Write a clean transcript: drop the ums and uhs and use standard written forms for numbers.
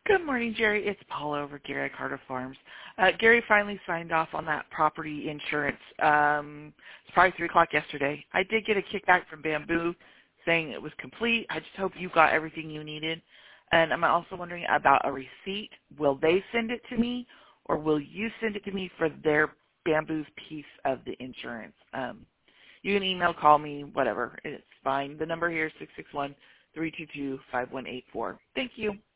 Good morning, Jerry. It's Paula over Gary at Carter Farms. Gary finally signed off on that property insurance. It's probably 3 o'clock yesterday. I did get a kickback from Bamboo saying it was complete. I just hope you got everything you needed. And I'm also wondering about a receipt. Will they send it to me, or will you send it to me for their Bamboo's piece of the insurance? You can email, call me, whatever. It's fine. The number here is 661-322-5184. Thank you.